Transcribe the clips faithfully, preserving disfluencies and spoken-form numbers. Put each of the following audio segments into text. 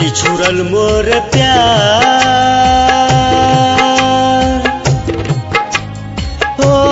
बिछुड़ल मोर प्यार हो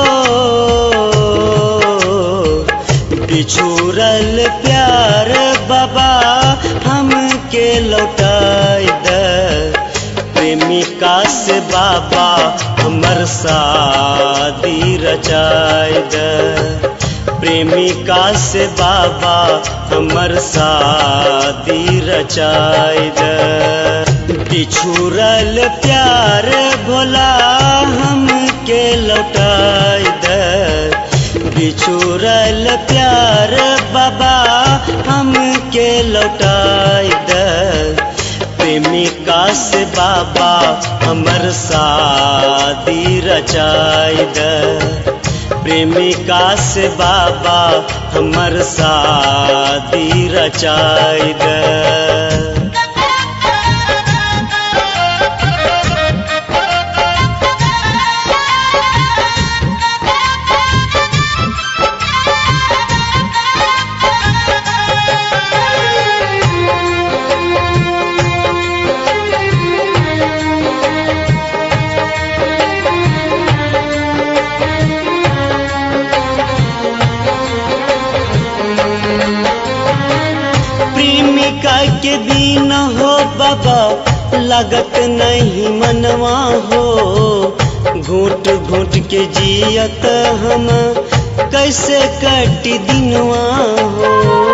बिछुड़ल प्यार बाबा हमके लौटाई दे प्रेमिका से बाबा हमर शादी रचाई दे प्रेमिका से बाबा हमर शादी रचाई दे बिछुड़ल प्यार भोला हमके लौटाई दे बिछुड़ल प्यार बाबा हमके लौटाई दे प्रेमिका से बाबा हमर शादी रचाई दे प्रेमिका से बाबा हमर शादी रचाई दे प्रेमिका के बिना हो बाबा लागत नहीं मनवा हो घूट घूट के जियत हम कैसे कटी दिनवा हो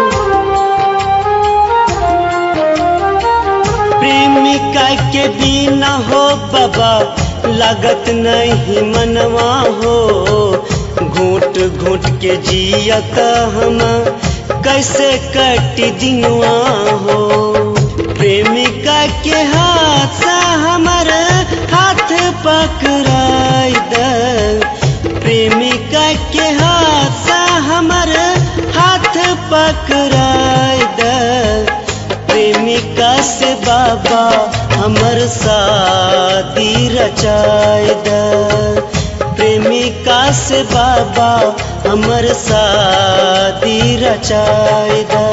प्रेमिका के बिना हो बाबा लागत नहीं मनवा हो घूट घूट के जियत हम कैसे कटी दिनवा हो प्रेमिका के हाथ से हमर हाथ पकड़ाई दे प्रेमिका के हाथ से हमर हाथ पकड़ाई दे प्रेमिका से बाबा हमर शादी रचाई दे प्रेमिका से बाबा हमर शादी रचाई दे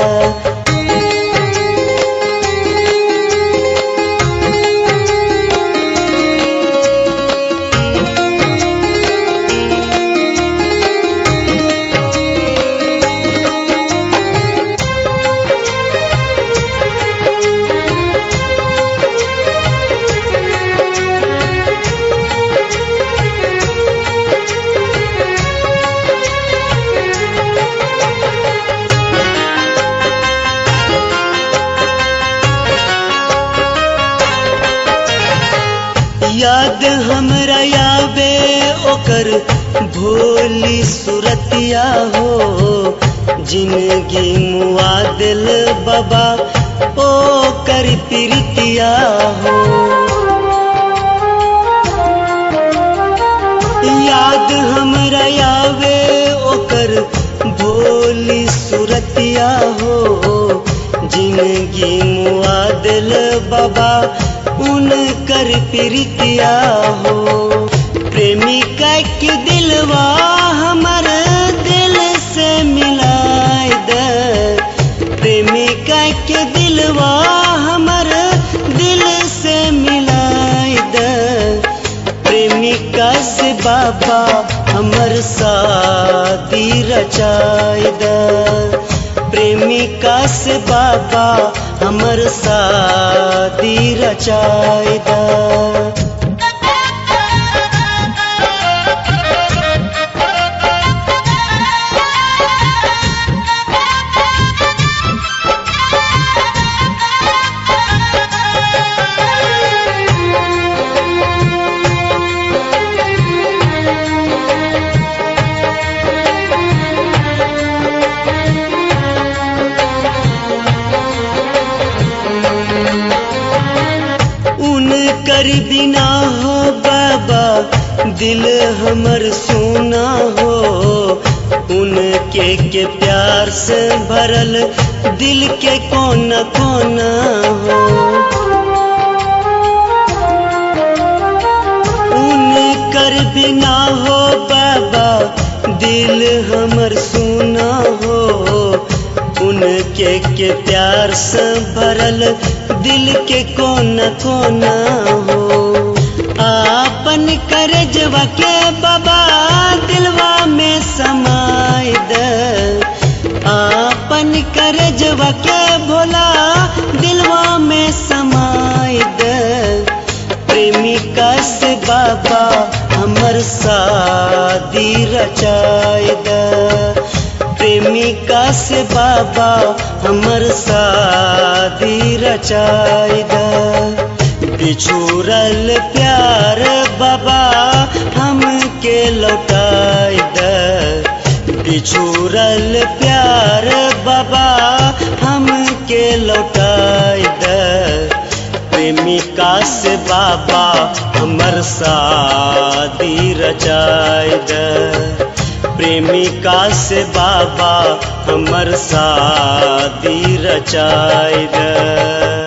याद हमरा आवे ओकर भोली सुरतिया हो जिंदगी मुआ दिल बाबा ओकर प्रीतिया हो याद हमरा आवे ओकर भोली सुरतिया हो जिंदगी मुआ दिल बाबा उनकर प्रीतिया हो प्रेमिका के दिलवा हमर दिल से मिलाई दे प्रेमिका के दिलवा हमर दिल से मिलाई दे प्रेमिका से बाबा हमर शादी रचाई दे प्रेमिका से बाबा हमर शादी रचाई दे कर बिना हो बाबा दिल हमर सोना हो उनके के प्यार से भरल दिल के कोना कोना हो उनकर बिना हो बाबा दिल हमर सोना हो उनके के प्यार से भरल दिल के कोना कोना हो। आपन करजवा के बाबा दिलवा में समाय द, आपन करजवा के भोला दिलवा में समाय द। प्रेमिका से बाबा हमर शादी रचाय द, प्रेमिका से बाबा हमर शादी रचाय द। बिछुरल प्यार बाबा हमके लौटाय द, बिछुरल प्यार बाबा हमके लौटाय द। प्रेमिका से बाबा हमर शादी रचाय द, प्रेमिका से बाबा हमर शादी रचाय द।